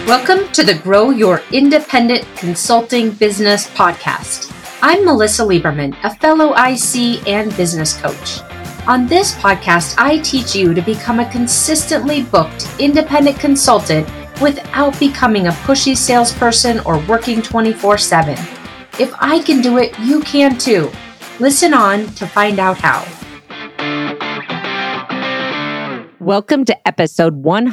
Welcome to the Grow Your Independent Consulting Business podcast. I'm Melissa Lieberman, a fellow IC and business coach. On this podcast, I teach you to become a consistently booked independent consultant without becoming a pushy salesperson or working 24/7. If I can do it, you can too. Listen on to find out how. Welcome to episode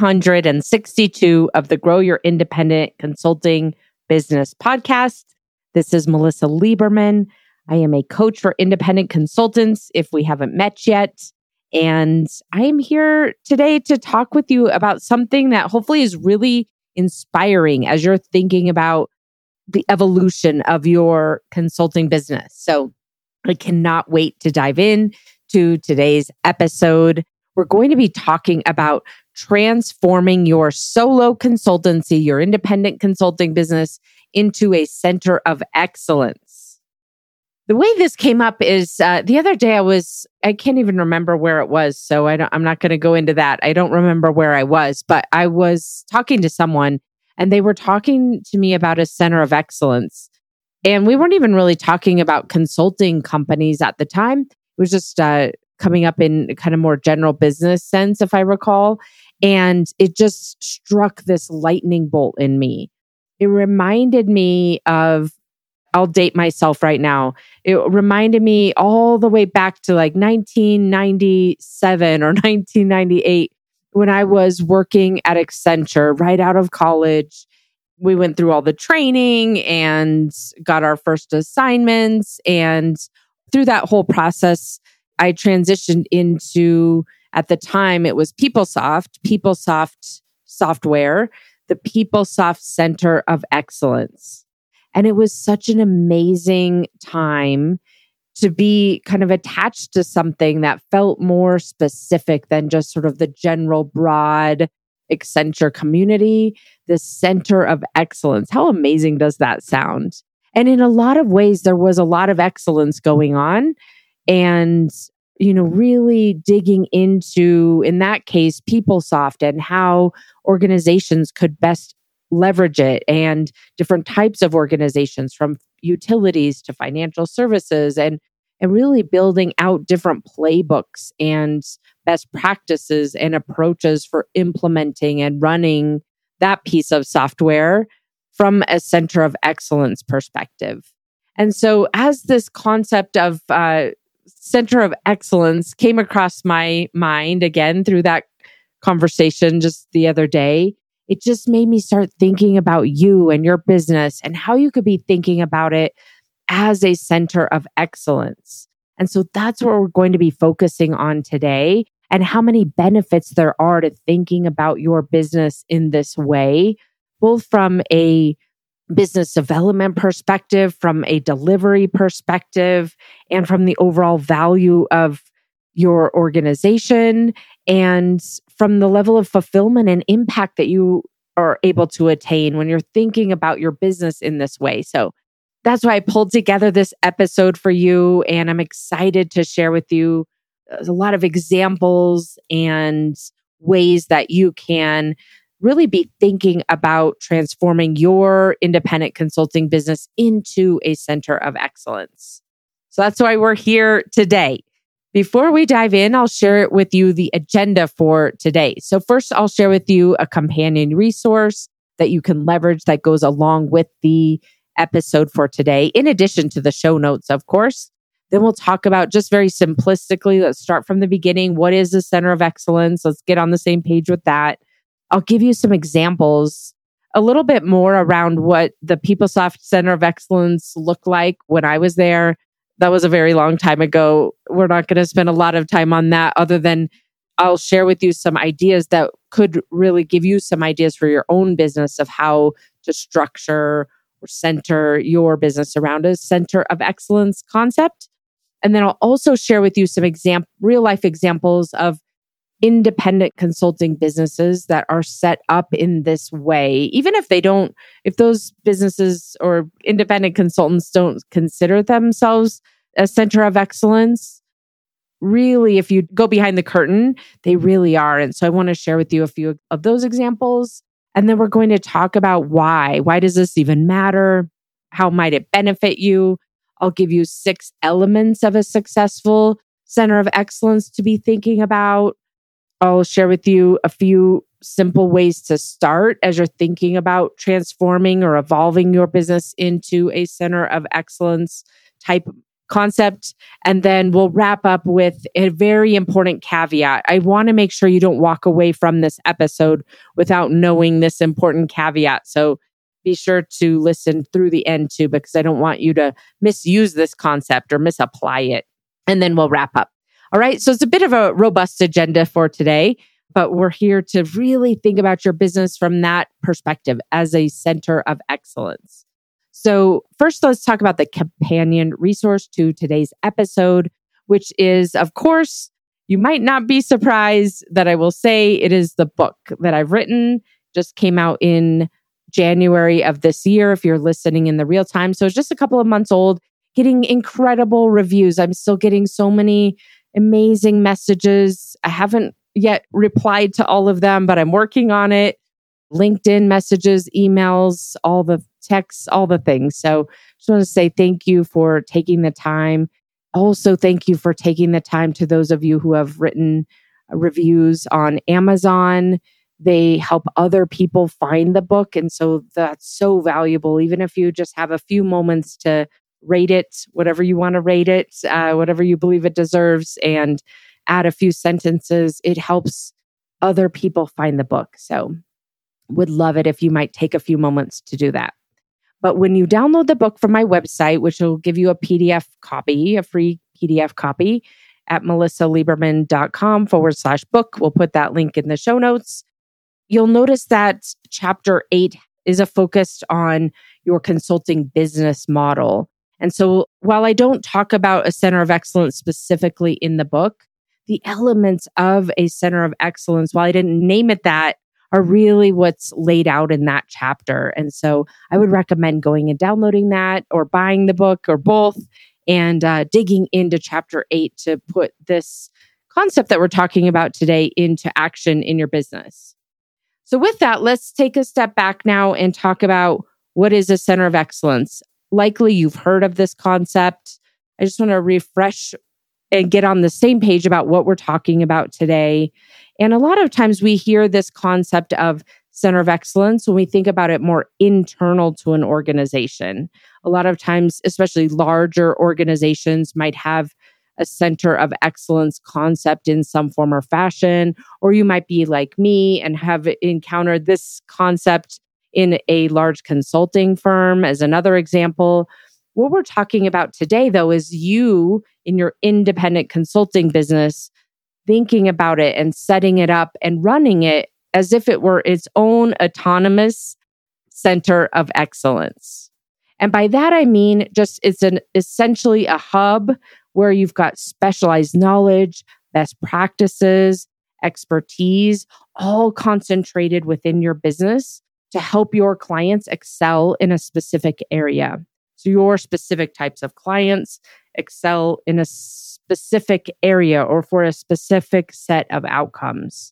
162 of the Grow Your Independent Consulting Business podcast. This is Melissa Lieberman. I am a coach for independent consultants if we haven't met yet. And I am here today to talk with you about something that hopefully is really inspiring as you're thinking about the evolution of your consulting business. So I cannot wait to dive in to today's episode. We're going to be talking about transforming your solo consultancy, your independent consulting business, into a center of excellence. The way this came up is the other day I can't even remember where it was, so I'm not going to go into that. I don't remember where I was, but I was talking to someone and they were talking to me about a center of excellence. And we weren't even really talking about consulting companies at the time. It was just coming up in kind of more general business sense, if I recall. And it just struck this lightning bolt in me. It reminded me of, I'll date myself right now. It reminded me all the way back to like 1997 or 1998 when I was working at Accenture right out of college. We went through all the training and got our first assignments. And through that whole process, I transitioned into, at the time, it was PeopleSoft software, the PeopleSoft Center of Excellence. And it was such an amazing time to be kind of attached to something that felt more specific than just sort of the general broad Accenture community, the Center of Excellence. How amazing does that sound? And in a lot of ways, there was a lot of excellence going on. And, really digging into, in that case, PeopleSoft and how organizations could best leverage it, and different types of organizations from utilities to financial services, and really building out different playbooks and best practices and approaches for implementing and running that piece of software from a center of excellence perspective. And so as this concept of center of excellence came across my mind again through that conversation just the other day, it just made me start thinking about you and your business and how you could be thinking about it as a center of excellence. And so that's what we're going to be focusing on today, and how many benefits there are to thinking about your business in this way, both from a business development perspective, from a delivery perspective, and from the overall value of your organization, and from the level of fulfillment and impact that you are able to attain when you're thinking about your business in this way. So that's why I pulled together this episode for you, and I'm excited to share with you a lot of examples and ways that you can really be thinking about transforming your independent consulting business into a center of excellence. So that's why we're here today. Before we dive in, I'll share with you the agenda for today. So first, I'll share with you a companion resource that you can leverage that goes along with the episode for today, in addition to the show notes, of course. Then we'll talk about, just very simplistically, let's start from the beginning. What is the center of excellence? Let's get on the same page with that. I'll give you some examples, a little bit more around what the PeopleSoft Center of Excellence looked like when I was there. That was a very long time ago. We're not going to spend a lot of time on that, other than I'll share with you some ideas that could really give you some ideas for your own business of how to structure or center your business around a center of excellence concept. And then I'll also share with you some real life examples of independent consulting businesses that are set up in this way, even if those businesses or independent consultants don't consider themselves a center of excellence. Really, if you go behind the curtain, they really are. And so I want to share with you a few of those examples, And then we're going to talk about why. Why does this even matter? How might it benefit you? I'll give you 6 elements of a successful center of excellence to be thinking about. I'll share with you a few simple ways to start as you're thinking about transforming or evolving your business into a center of excellence type concept. And then we'll wrap up with a very important caveat. I want to make sure you don't walk away from this episode without knowing this important caveat. So be sure to listen through the end too, because I don't want you to misuse this concept or misapply it. And then we'll wrap up. All right. So it's a bit of a robust agenda for today, but we're here to really think about your business from that perspective as a center of excellence. So first, let's talk about the companion resource to today's episode, which is, of course, you might not be surprised that I will say it is the book that I've written. Just came out in January of this year, if you're listening in the real time. So it's just a couple of months old, getting incredible reviews. I'm still getting so many amazing messages. I haven't yet replied to all of them, but I'm working on it. LinkedIn messages, emails, all the texts, all the things. So just want to say thank you for taking the time. Also, thank you for taking the time to those of you who have written reviews on Amazon. They help other people find the book. And so that's so valuable. Even if you just have a few moments to rate it, whatever you want to rate it, whatever you believe it deserves, and add a few sentences, it helps other people find the book. So would love it if you might take a few moments to do that. But when you download the book from my website, which will give you a PDF copy, a free PDF copy at melissalieberman.com/book, we'll put that link in the show notes. You'll notice that chapter 8 is a focus on your consulting business model. And so while I don't talk about a center of excellence specifically in the book, the elements of a center of excellence, while I didn't name it that, are really what's laid out in that chapter. And so I would recommend going and downloading that or buying the book or both and digging into chapter 8 to put this concept that we're talking about today into action in your business. So with that, let's take a step back now and talk about what is a center of excellence. Likely you've heard of this concept. I just want to refresh and get on the same page about what we're talking about today. And a lot of times we hear this concept of center of excellence when we think about it more internal to an organization. A lot of times, especially larger organizations might have a center of excellence concept in some form or fashion, or you might be like me and have encountered this concept in a large consulting firm as another example. What we're talking about today, though, is you in your independent consulting business thinking about it and setting it up and running it as if it were its own autonomous center of excellence. And by that, I mean just it's essentially a hub where you've got specialized knowledge, best practices, expertise, all concentrated within your business to help your clients excel in a specific area. So your specific types of clients excel in a specific area or for a specific set of outcomes.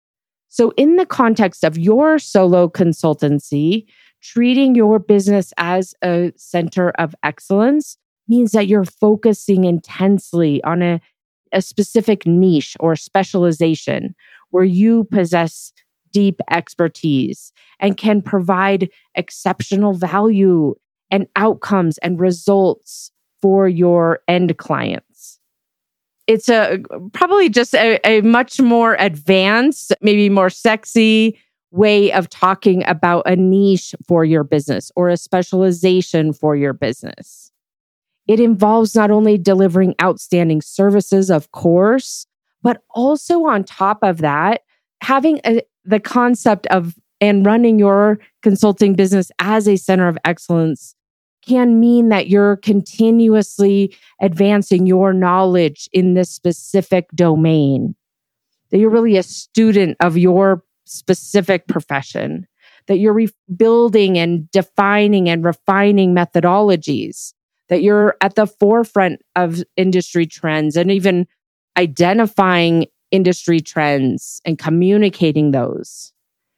So in the context of your solo consultancy, treating your business as a center of excellence means that you're focusing intensely on a specific niche or specialization where you possess deep expertise and can provide exceptional value and outcomes and results for your end clients. It's probably just a much more advanced, maybe more sexy way of talking about a niche for your business or a specialization for your business. It involves not only delivering outstanding services, of course, but also on top of that, having the concept of and running your consulting business as a center of excellence can mean that you're continuously advancing your knowledge in this specific domain, that you're really a student of your specific profession, that you're rebuilding and defining and refining methodologies, that you're at the forefront of industry trends and even identifying industry trends and communicating those.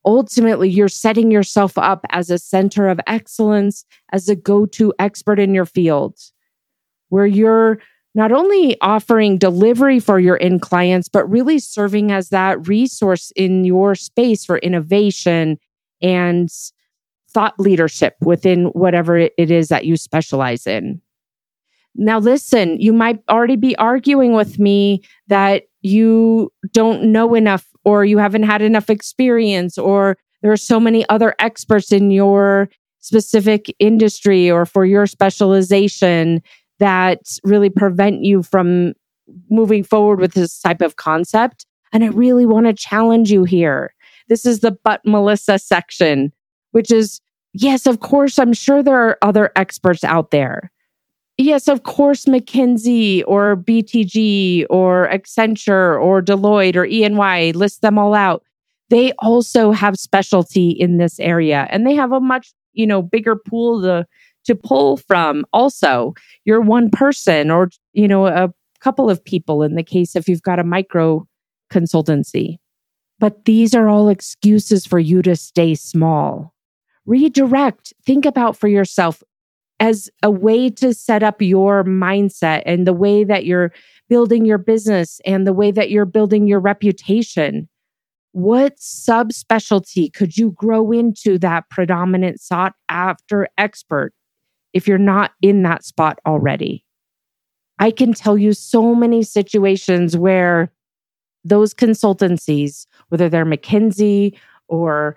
ultimately you're setting yourself up as a center of excellence, as a go-to expert in your field, where you're not only offering delivery for your end clients, but really serving as that resource in your space for innovation and thought leadership within whatever it is that you specialize in. Now, listen, you might already be arguing with me that you don't know enough, or you haven't had enough experience, or there are so many other experts in your specific industry or for your specialization that really prevent you from moving forward with this type of concept. And I really want to challenge you here. This is the But Melissa section, which is, yes, of course, I'm sure there are other experts out there. Yes, of course, McKinsey or BTG or Accenture or Deloitte or EY, list them all out. They also have specialty in this area, and they have a much, bigger pool to pull from. Also, you're one person or, a couple of people in the case if you've got a micro consultancy. But these are all excuses for you to stay small. Redirect, think about for yourself as a way to set up your mindset and the way that you're building your business and the way that you're building your reputation. What subspecialty could you grow into that predominant sought after expert if you're not in that spot already? I can tell you so many situations where those consultancies, whether they're McKinsey or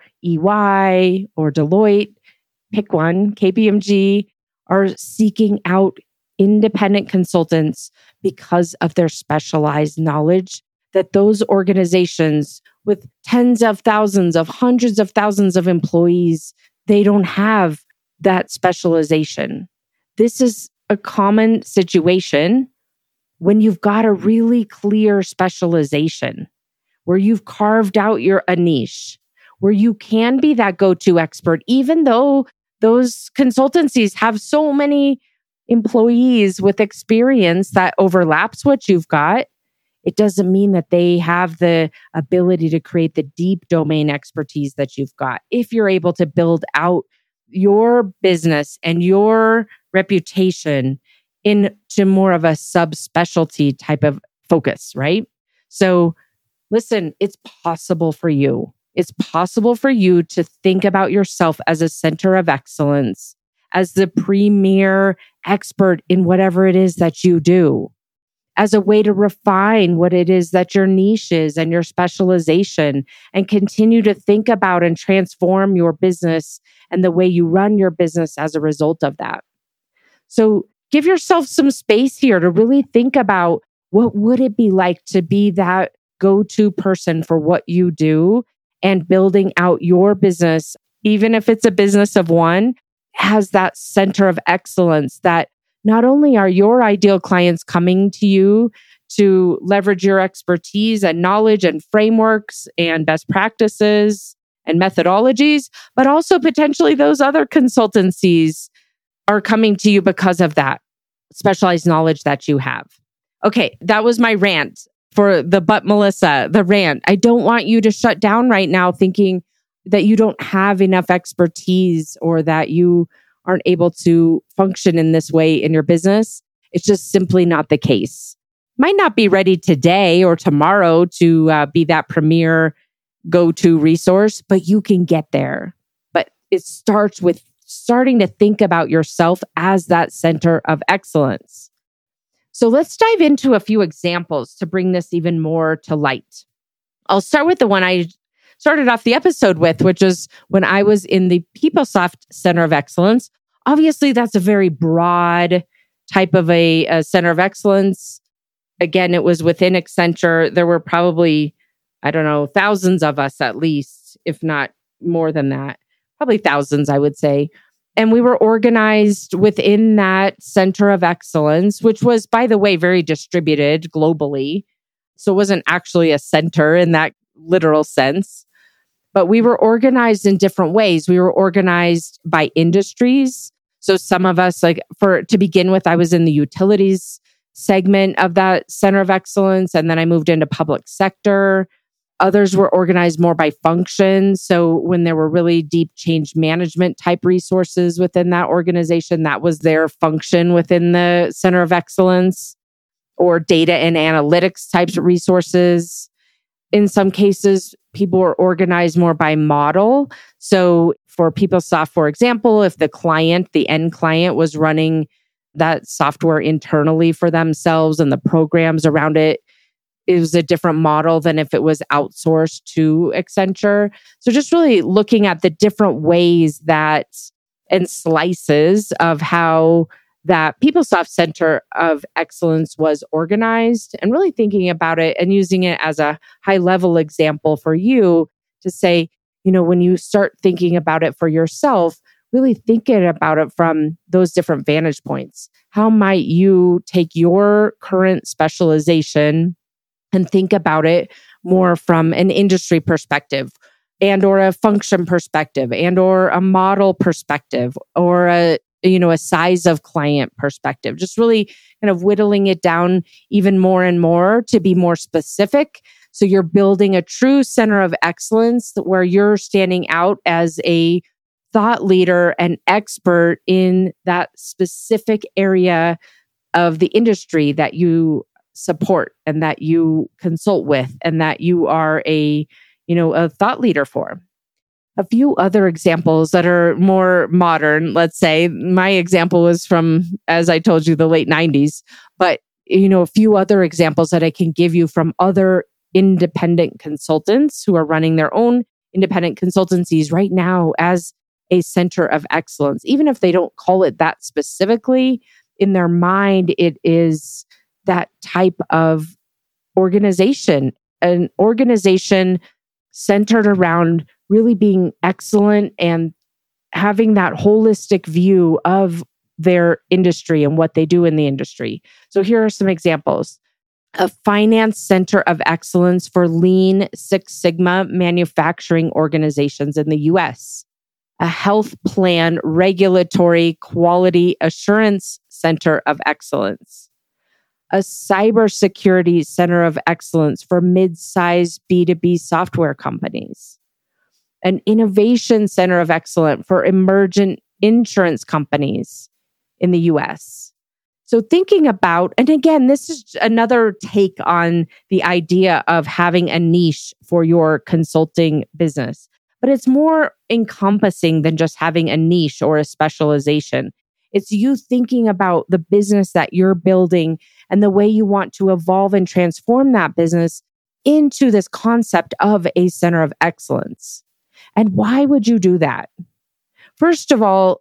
EY or Deloitte, pick one, KPMG, are seeking out independent consultants because of their specialized knowledge that those organizations with tens of thousands of hundreds of thousands of employees, they don't have that specialization. This is a common situation when you've got a really clear specialization, where you've carved out a niche, where you can be that go-to expert, even though those consultancies have so many employees with experience that overlaps what you've got. It doesn't mean that they have the ability to create the deep domain expertise that you've got. If you're able to build out your business and your reputation into more of a subspecialty type of focus, right? So listen, it's possible for you. It's possible for you to think about yourself as a center of excellence, as the premier expert in whatever it is that you do, as a way to refine what it is that your niche is and your specialization, and continue to think about and transform your business and the way you run your business as a result of that. So give yourself some space here to really think about, what would it be like to be that go-to person for what you do, and building out your business, even if it's a business of one, has that center of excellence that not only are your ideal clients coming to you to leverage your expertise and knowledge and frameworks and best practices and methodologies, but also potentially those other consultancies are coming to you because of that specialized knowledge that you have. Okay, that was my rant for the But Melissa, the rant. I don't want you to shut down right now thinking that you don't have enough expertise or that you aren't able to function in this way in your business. It's just simply not the case. Might not be ready today or tomorrow to be that premier go-to resource, but you can get there. But it starts with starting to think about yourself as that center of excellence. So let's dive into a few examples to bring this even more to light. I'll start with the one I started off the episode with, which is when I was in the PeopleSoft Center of Excellence. Obviously, that's a very broad type of a center of excellence. Again, it was within Accenture. There were probably, thousands of us at least, if not more than that. Probably thousands, I would say. And we were organized within that center of excellence, which was, by the way, very distributed globally. So it wasn't actually a center in that literal sense. But we were organized in different ways. We were organized by industries. So some of us, to begin with, I was in the utilities segment of that center of excellence. And then I moved into public sector. Others were organized more by function. So when there were really deep change management type resources within that organization, that was their function within the Center of Excellence, or data and analytics types of resources. In some cases, people were organized more by model. So for PeopleSoft, for example, if the end client was running that software internally for themselves and the programs around it, it was a different model than if it was outsourced to Accenture. So just really looking at the different ways that and slices of how that PeopleSoft Center of Excellence was organized, and really thinking about it and using it as a high level example for you to say, when you start thinking about it for yourself, really thinking about it from those different vantage points. How might you take your current specialization and think about it more from an industry perspective, and or a function perspective, and or a model perspective, or a size of client perspective, just really kind of whittling it down even more and more to be more specific. So you're building a true center of excellence where you're standing out as a thought leader and expert in that specific area of the industry that you support and that you consult with and that you are a thought leader for. A few other examples that are more modern, let's say, my example was from, as I told you, the late 90s, but a few other examples that I can give you from other independent consultants who are running their own independent consultancies right now as a center of excellence. Even if they don't call it that specifically, in their mind, it is that type of organization, an organization centered around really being excellent and having that holistic view of their industry and what they do in the industry. So here are some examples. A finance center of excellence for Lean Six Sigma manufacturing organizations in the US. A health plan regulatory quality assurance center of excellence. A cybersecurity center of excellence for mid-sized B2B software companies. An innovation center of excellence for emergent insurance companies in the US. So thinking about, and again, this is another take on the idea of having a niche for your consulting business, but it's more encompassing than just having a niche or a specialization. It's you thinking about the business that you're building and the way you want to evolve and transform that business into this concept of a center of excellence. And why would you do that? First of all,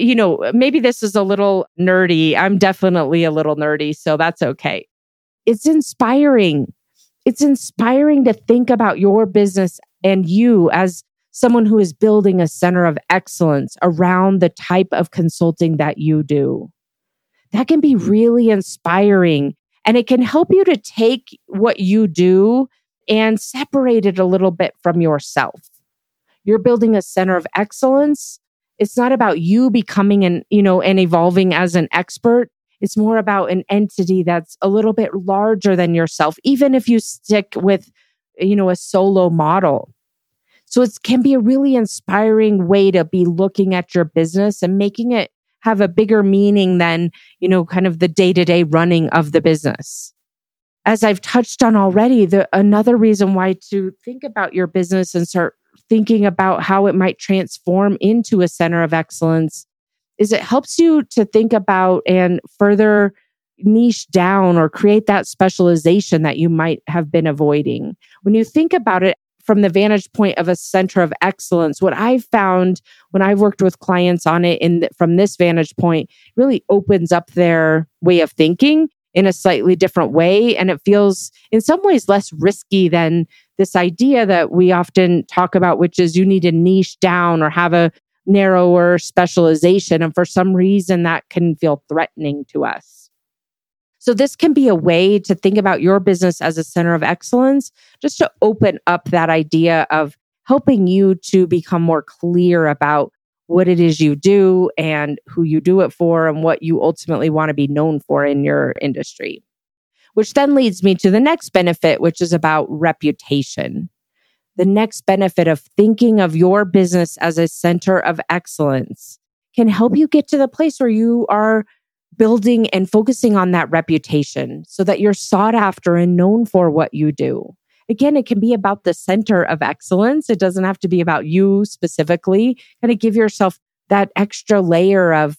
maybe this is a little nerdy. I'm definitely a little nerdy, so that's okay. It's inspiring. It's inspiring to think about your business and you as someone who is building a center of excellence around the type of consulting that you do. That can be really inspiring, and it can help you to take what you do and separate it a little bit from yourself. You're building a center of excellence. It's not about you becoming and evolving as an expert. It's more about an entity that's a little bit larger than yourself, even if you stick with, a solo model. So it can be a really inspiring way to be looking at your business and making it have a bigger meaning than, kind of the day-to-day running of the business. As I've touched on already, another reason why to think about your business and start thinking about how it might transform into a center of excellence is it helps you to think about and further niche down or create that specialization that you might have been avoiding. When you think about it from the vantage point of a center of excellence, what I've found when I've worked with clients on it from this vantage point really opens up their way of thinking in a slightly different way. And it feels in some ways less risky than this idea that we often talk about, which is you need to niche down or have a narrower specialization. And for some reason, that can feel threatening to us. So this can be a way to think about your business as a center of excellence, just to open up that idea of helping you to become more clear about what it is you do and who you do it for and what you ultimately want to be known for in your industry. Which then leads me to the next benefit, which is about reputation. The next benefit of thinking of your business as a center of excellence can help you get to the place where you are building and focusing on that reputation so that you're sought after and known for what you do. Again, it can be about the center of excellence. It doesn't have to be about you specifically. Kind of give yourself that extra layer of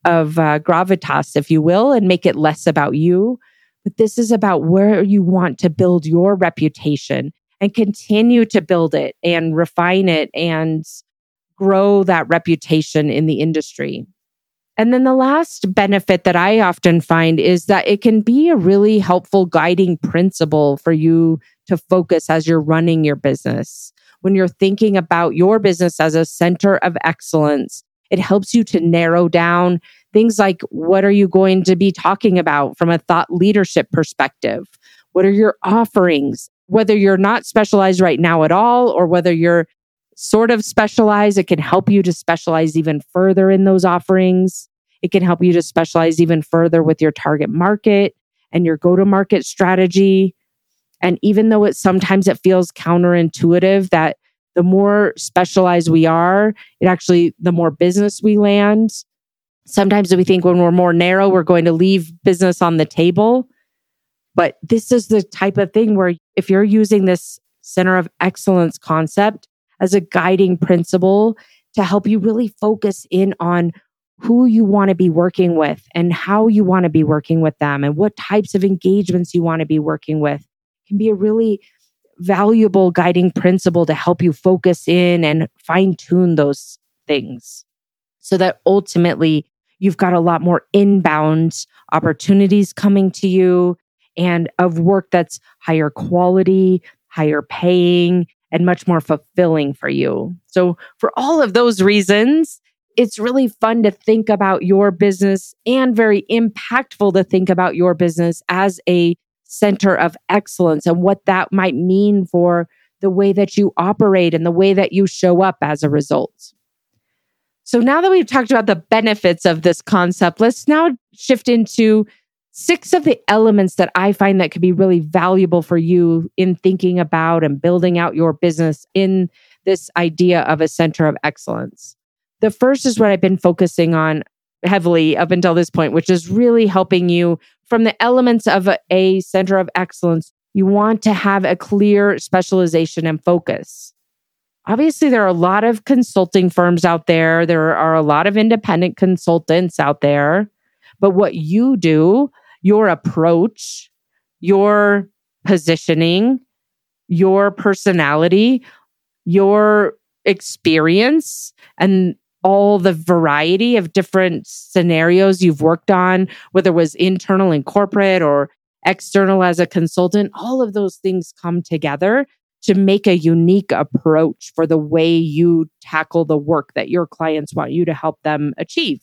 gravitas, if you will, and make it less about you. But this is about where you want to build your reputation and continue to build it and refine it and grow that reputation in the industry. And then the last benefit that I often find is that it can be a really helpful guiding principle for you to focus as you're running your business. When you're thinking about your business as a center of excellence, it helps you to narrow down things like, what are you going to be talking about from a thought leadership perspective? What are your offerings? Whether you're not specialized right now at all, or whether you're sort of specialized, it can help you to specialize even further in those offerings. It can help you to specialize even further with your target market and your go-to-market strategy. And even though sometimes it feels counterintuitive that the more specialized we are, the more business we land. Sometimes we think when we're more narrow, we're going to leave business on the table. But this is the type of thing where if you're using this center of excellence concept as a guiding principle to help you really focus in on who you want to be working with and how you want to be working with them and what types of engagements you want to be working with, can be a really valuable guiding principle to help you focus in and fine-tune those things so that ultimately you've got a lot more inbound opportunities coming to you and of work that's higher quality, higher paying, and much more fulfilling for you. So for all of those reasons, it's really fun to think about your business and very impactful to think about your business as a center of excellence and what that might mean for the way that you operate and the way that you show up as a result. So now that we've talked about the benefits of this concept, let's now shift into 6 of the elements that I find that could be really valuable for you in thinking about and building out your business in this idea of a center of excellence. The first is what I've been focusing on heavily up until this point, which is really helping you from the elements of a center of excellence. You want to have a clear specialization and focus. Obviously, there are a lot of consulting firms out there. There are a lot of independent consultants out there. But what you do, your approach, your positioning, your personality, your experience, and all the variety of different scenarios you've worked on, whether it was internal and corporate or external as a consultant, all of those things come together to make a unique approach for the way you tackle the work that your clients want you to help them achieve.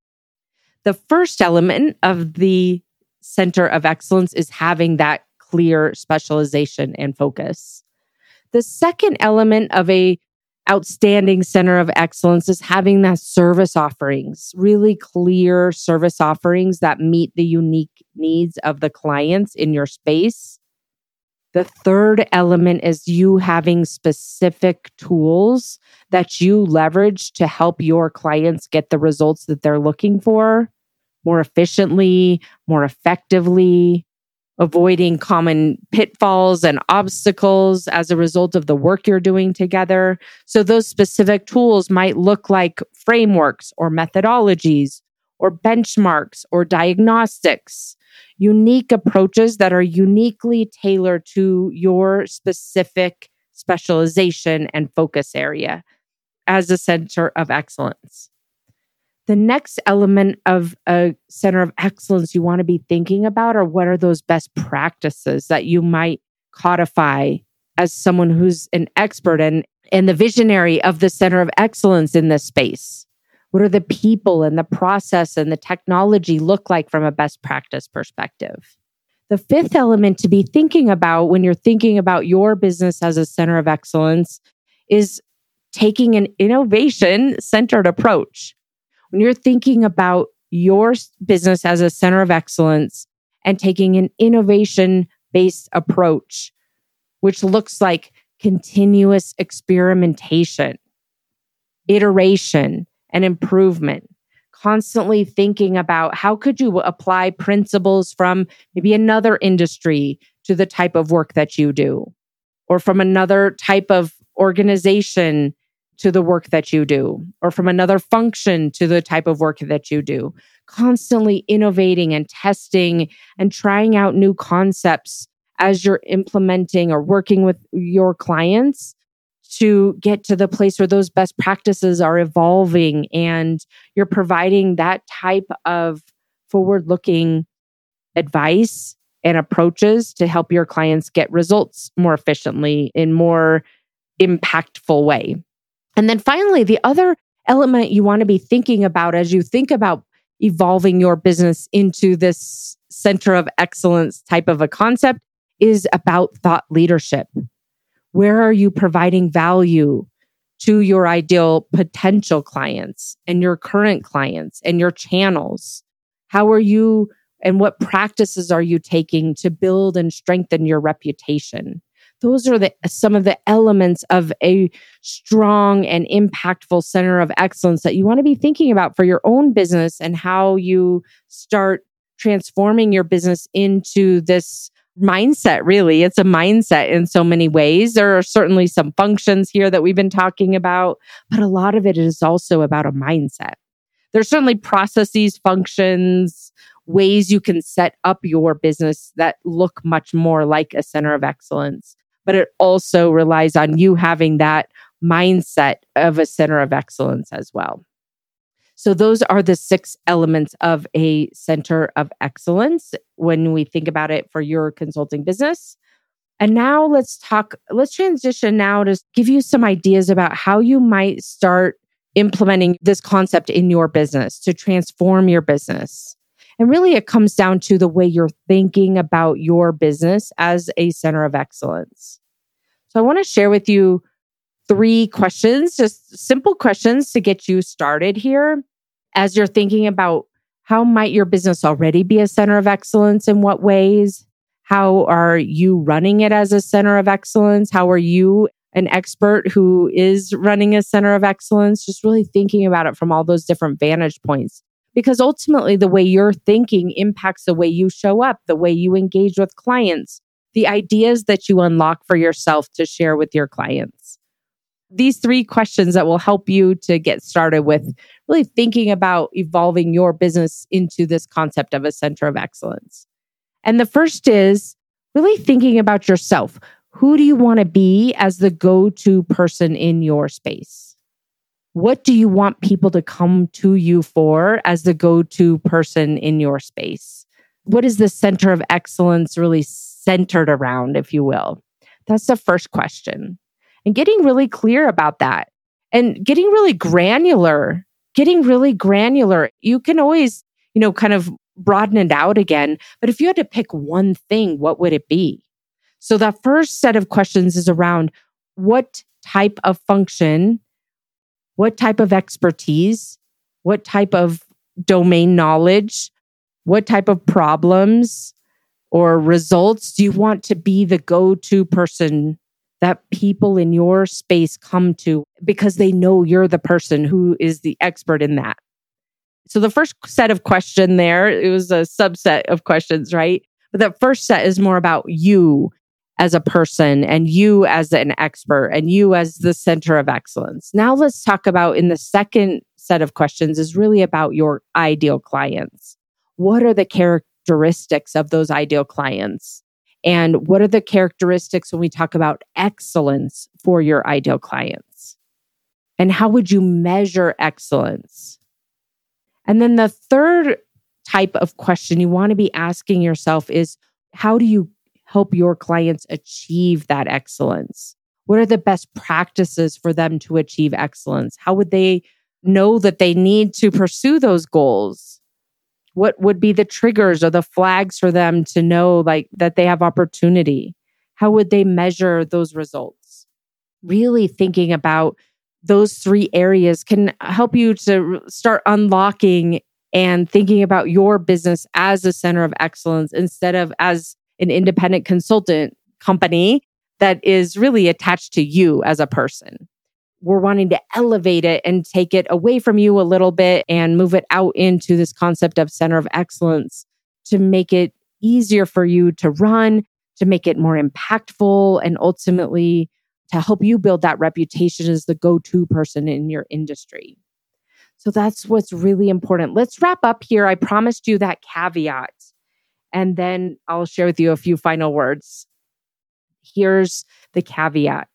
The first element of the center of excellence is having that clear specialization and focus. The second element of a outstanding center of excellence is having that service offerings, really clear service offerings that meet the unique needs of the clients in your space. The third element is you having specific tools that you leverage to help your clients get the results that they're looking for more efficiently, more effectively, avoiding common pitfalls and obstacles as a result of the work you're doing together. So those specific tools might look like frameworks or methodologies or benchmarks or diagnostics, unique approaches that are uniquely tailored to your specific specialization and focus area as a center of excellence. The next element of a center of excellence you want to be thinking about are what are those best practices that you might codify as someone who's an expert and the visionary of the center of excellence in this space. What are the people and the process and the technology look like from a best practice perspective? The fifth element to be thinking about when you're thinking about your business as a center of excellence is taking an innovation-centered approach. When you're thinking about your business as a center of excellence and taking an innovation-based approach, which looks like continuous experimentation, iteration, and improvement. Constantly thinking about how could you apply principles from maybe another industry to the type of work that you do, or from another type of organization to the work that you do, or from another function to the type of work that you do. Constantly innovating and testing and trying out new concepts as you're implementing or working with your clients to get to the place where those best practices are evolving and you're providing that type of forward-looking advice and approaches to help your clients get results more efficiently in more impactful way. And then finally, the other element you want to be thinking about as you think about evolving your business into this center of excellence type of a concept is about thought leadership. Where are you providing value to your ideal potential clients and your current clients and your channels? How are you and what practices are you taking to build and strengthen your reputation? Those are some of the elements of a strong and impactful center of excellence that you want to be thinking about for your own business and how you start transforming your business into this mindset. Really, it's a mindset in so many ways. There are certainly some functions here that we've been talking about, but a lot of it is also about a mindset. There's certainly processes, functions, ways you can set up your business that look much more like a center of excellence. But it also relies on you having that mindset of a center of excellence as well. So those are the 6 elements of a center of excellence when we think about it for your consulting business. And now let's transition now to give you some ideas about how you might start implementing this concept in your business to transform your business. And really, it comes down to the way you're thinking about your business as a center of excellence. So I want to share with you 3 questions, just simple questions to get you started here as you're thinking about how might your business already be a center of excellence, in what ways? How are you running it as a center of excellence? How are you an expert who is running a center of excellence? Just really thinking about it from all those different vantage points. Because ultimately, the way you're thinking impacts the way you show up, the way you engage with clients, the ideas that you unlock for yourself to share with your clients. These 3 questions that will help you to get started with really thinking about evolving your business into this concept of a center of excellence. And the first is really thinking about yourself. Who do you want to be as the go-to person in your space? What do you want people to come to you for as the go-to person in your space? What is the center of excellence really centered around, if you will? That's the first question. And getting really clear about that and getting really granular. You can always, kind of broaden it out again. But if you had to pick one thing, what would it be? So the first set of questions is around what type of function, what type of expertise, what type of domain knowledge, what type of problems or results do you want to be the go-to person that people in your space come to because they know you're the person who is the expert in that? So the first set of question there, it was a subset of questions, right? But the first set is more about you as a person and you as an expert and you as the center of excellence. Now let's talk about in the second set of questions is really about your ideal clients. What are the characteristics of those ideal clients? And what are the characteristics when we talk about excellence for your ideal clients? And how would you measure excellence? And then the third type of question you want to be asking yourself is, how do you help your clients achieve that excellence? What are the best practices for them to achieve excellence? How would they know that they need to pursue those goals? What would be the triggers or the flags for them to know that they have opportunity? How would they measure those results? Really thinking about those 3 areas can help you to start unlocking and thinking about your business as a center of excellence instead of as an independent consultant company that is really attached to you as a person. We're wanting to elevate it and take it away from you a little bit and move it out into this concept of center of excellence to make it easier for you to run, to make it more impactful, and ultimately to help you build that reputation as the go-to person in your industry. So that's what's really important. Let's wrap up here. I promised you that caveat, and then I'll share with you a few final words. Here's the caveat.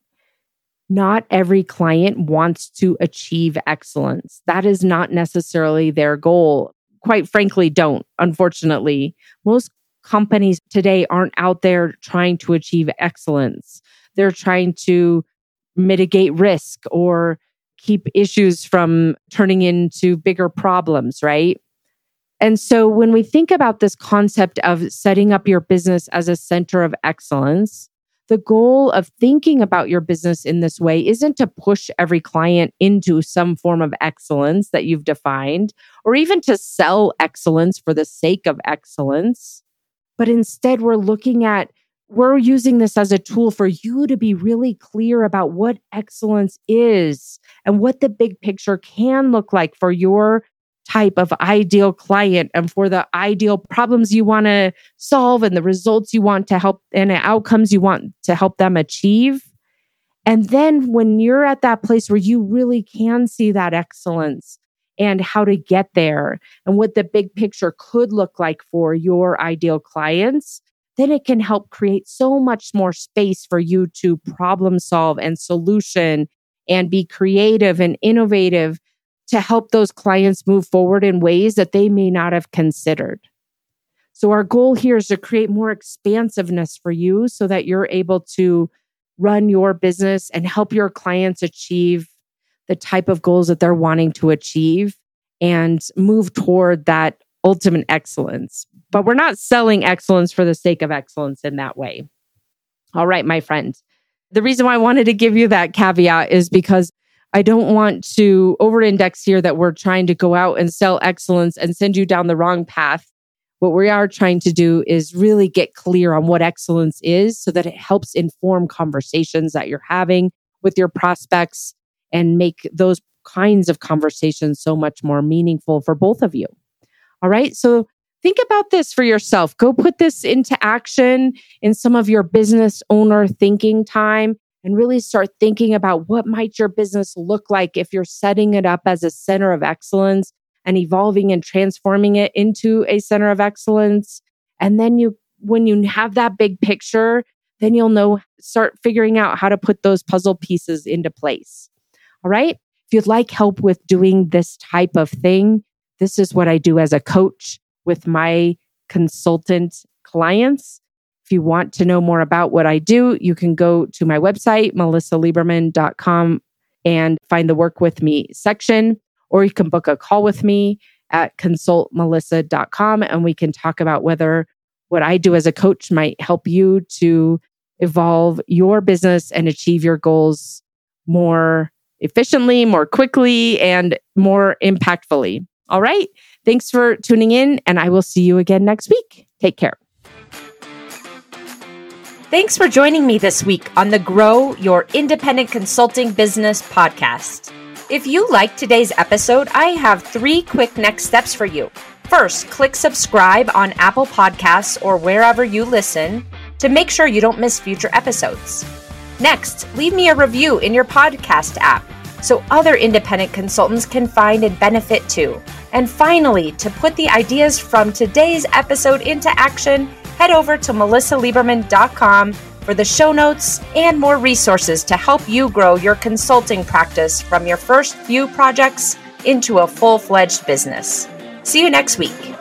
Not every client wants to achieve excellence. That is not necessarily their goal. Quite frankly, don't, unfortunately. Most companies today aren't out there trying to achieve excellence. They're trying to mitigate risk or keep issues from turning into bigger problems, right? And so when we think about this concept of setting up your business as a center of excellence, the goal of thinking about your business in this way isn't to push every client into some form of excellence that you've defined, or even to sell excellence for the sake of excellence. But instead, we're using this as a tool for you to be really clear about what excellence is and what the big picture can look like for your type of ideal client and for the ideal problems you want to solve and the results you want to help and the outcomes you want to help them achieve. And then when you're at that place where you really can see that excellence and how to get there and what the big picture could look like for your ideal clients, then it can help create so much more space for you to problem solve and solution and be creative and innovative to help those clients move forward in ways that they may not have considered. So our goal here is to create more expansiveness for you so that you're able to run your business and help your clients achieve the type of goals that they're wanting to achieve and move toward that ultimate excellence. But we're not selling excellence for the sake of excellence in that way. All right, my friend. The reason why I wanted to give you that caveat is because I don't want to over-index here that we're trying to go out and sell excellence and send you down the wrong path. What we are trying to do is really get clear on what excellence is so that it helps inform conversations that you're having with your prospects and make those kinds of conversations so much more meaningful for both of you. All right. So think about this for yourself. Go put this into action in some of your business owner thinking time and really start thinking about what might your business look like if you're setting it up as a center of excellence and evolving and transforming it into a center of excellence. And then when you have that big picture, then you'll start figuring out how to put those puzzle pieces into place. All right. If you'd like help with doing this type of thing, this is what I do as a coach with my consultant clients. If you want to know more about what I do, you can go to my website, melissalieberman.com, and find the Work With Me section, or you can book a call with me at consultmelissa.com, and we can talk about whether what I do as a coach might help you to evolve your business and achieve your goals more efficiently, more quickly, and more impactfully. All right. Thanks for tuning in, and I will see you again next week. Take care. Thanks for joining me this week on the Grow Your Independent Consulting Business podcast. If you liked today's episode, I have 3 quick next steps for you. First, click subscribe on Apple Podcasts or wherever you listen to make sure you don't miss future episodes. Next, leave me a review in your podcast app so other independent consultants can find and benefit too. And finally, to put the ideas from today's episode into action, head over to melissalieberman.com for the show notes and more resources to help you grow your consulting practice from your first few projects into a full-fledged business. See you next week.